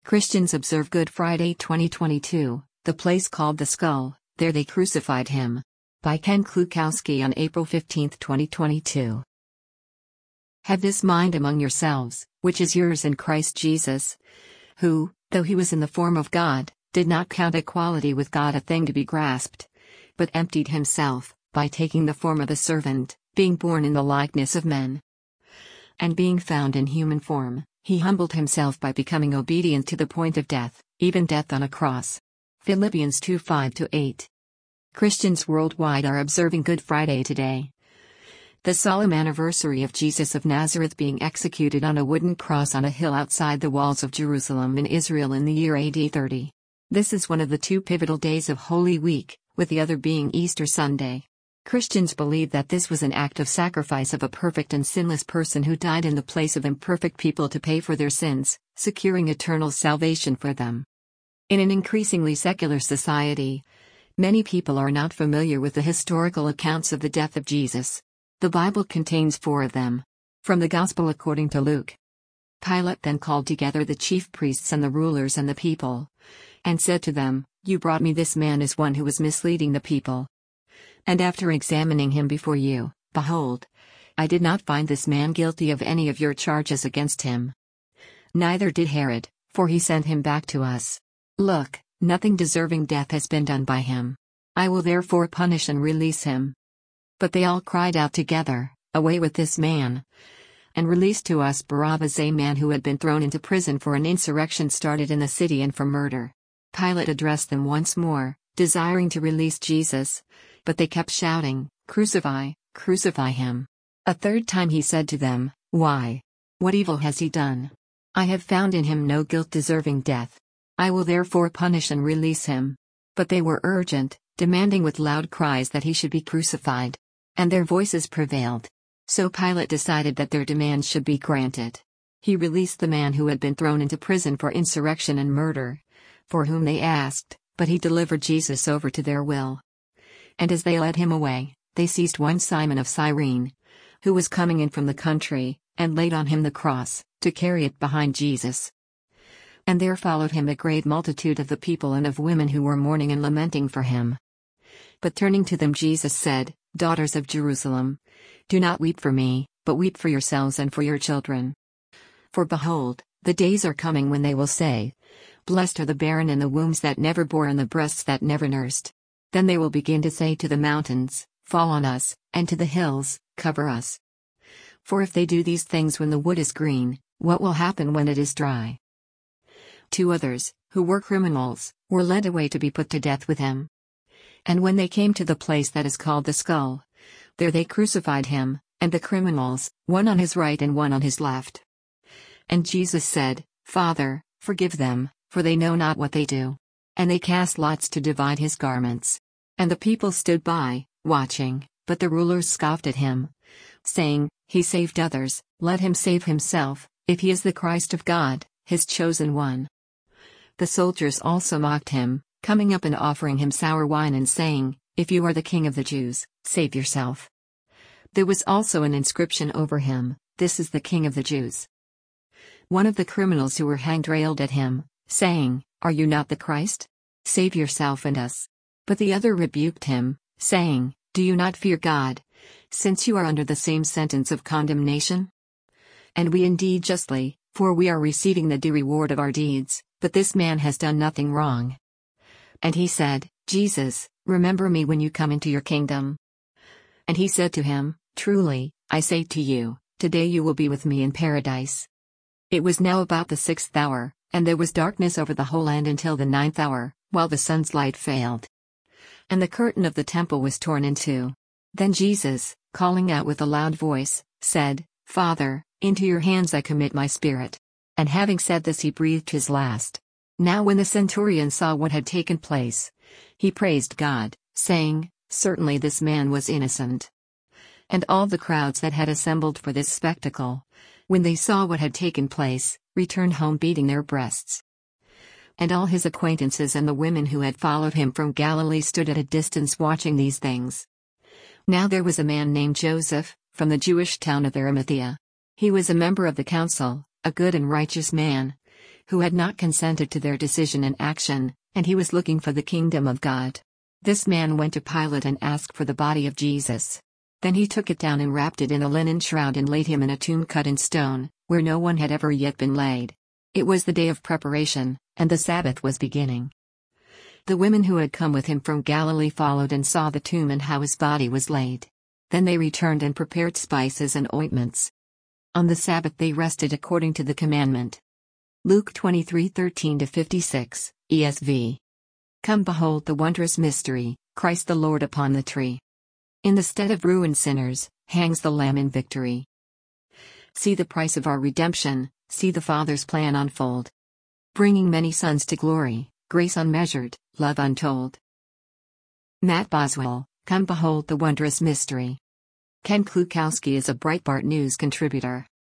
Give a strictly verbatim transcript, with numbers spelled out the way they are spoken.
Christians observe Good Friday twenty twenty-two, the place called the Skull, there they crucified him. By Ken Klukowski on April fifteenth twenty twenty-two. Have this mind among yourselves, which is yours in Christ Jesus, who, though he was in the form of God, did not count equality with God a thing to be grasped, but emptied himself, by taking the form of a servant, being born in the likeness of men. And being found in human form, he humbled himself by becoming obedient to the point of death, even death on a cross. Philippians two five to eight. Christians worldwide are observing Good Friday today. The solemn anniversary of Jesus of Nazareth being executed on a wooden cross on a hill outside the walls of Jerusalem in Israel in the year A D thirty. This is one of the two pivotal days of Holy Week, with the other being Easter Sunday. Christians believe that this was an act of sacrifice of a perfect and sinless person who died in the place of imperfect people to pay for their sins, securing eternal salvation for them. In an increasingly secular society, many people are not familiar with the historical accounts of the death of Jesus. The Bible contains four of them. From the Gospel according to Luke. Pilate then called together the chief priests and the rulers and the people, and said to them, "You brought me this man as one who was misleading the people. And after examining him before you, behold, I did not find this man guilty of any of your charges against him. Neither did Herod, for he sent him back to us. Look, nothing deserving death has been done by him. I will therefore punish and release him." But they all cried out together, "Away with this man! And release to us Barabbas, a man who had been thrown into prison for an insurrection started in the city and for murder." Pilate addressed them once more, desiring to release Jesus, but they kept shouting, "Crucify, crucify him." A third time he said to them, "Why? What evil has he done? I have found in him no guilt deserving death. I will therefore punish and release him." But they were urgent, demanding with loud cries that he should be crucified. And their voices prevailed. So Pilate decided that their demands should be granted. He released the man who had been thrown into prison for insurrection and murder, for whom they asked, but he delivered Jesus over to their will. And as they led him away, they seized one Simon of Cyrene, who was coming in from the country, and laid on him the cross, to carry it behind Jesus. And there followed him a great multitude of the people and of women who were mourning and lamenting for him. But turning to them Jesus said, "Daughters of Jerusalem, do not weep for me, but weep for yourselves and for your children. For behold, the days are coming when they will say, Blessed are the barren and the wombs that never bore and the breasts that never nursed. Then they will begin to say to the mountains, Fall on us, and to the hills, Cover us. For if they do these things when the wood is green, what will happen when it is dry?" Two others, who were criminals, were led away to be put to death with him. And when they came to the place that is called the Skull, there they crucified him, and the criminals, one on his right and one on his left. And Jesus said, "Father, forgive them, for they know not what they do." And they cast lots to divide his garments. And the people stood by, watching, but the rulers scoffed at him, saying, "He saved others, let him save himself, if he is the Christ of God, his chosen one." The soldiers also mocked him, coming up and offering him sour wine and saying, "If you are the king of the Jews, save yourself." There was also an inscription over him, "This is the King of the Jews." One of the criminals who were hanged railed at him, saying, "Are you not the Christ? Save yourself and us." But the other rebuked him, saying, "Do you not fear God, since you are under the same sentence of condemnation? And we indeed justly, for we are receiving the due reward of our deeds, but this man has done nothing wrong." And he said, "Jesus, remember me when you come into your kingdom." And he said to him, "Truly, I say to you, today you will be with me in paradise." It was now about the sixth hour, and there was darkness over the whole land until the ninth hour, while the sun's light failed. And the curtain of the temple was torn in two. Then Jesus, calling out with a loud voice, said, "Father, into your hands I commit my spirit." And having said this he breathed his last. Now when the centurion saw what had taken place, he praised God, saying, "Certainly this man was innocent." And all the crowds that had assembled for this spectacle, when they saw what had taken place, returned home beating their breasts. And all his acquaintances and the women who had followed him from Galilee stood at a distance watching these things. Now there was a man named Joseph, from the Jewish town of Arimathea. He was a member of the council, a good and righteous man, who had not consented to their decision and action, and he was looking for the kingdom of God. This man went to Pilate and asked for the body of Jesus. Then he took it down and wrapped it in a linen shroud and laid him in a tomb cut in stone, where no one had ever yet been laid. It was the day of preparation, and the Sabbath was beginning. The women who had come with him from Galilee followed and saw the tomb and how his body was laid. Then they returned and prepared spices and ointments. On the Sabbath they rested according to the commandment. Luke twenty-three thirteen to fifty-six, E S V. Come behold the wondrous mystery, Christ the Lord upon the tree. In the stead of ruined sinners, hangs the Lamb in victory. See the price of our redemption, see the Father's plan unfold. Bringing many sons to glory, grace unmeasured, love untold. Matt Boswell, come behold the wondrous mystery. Ken Klukowski is a Breitbart News contributor.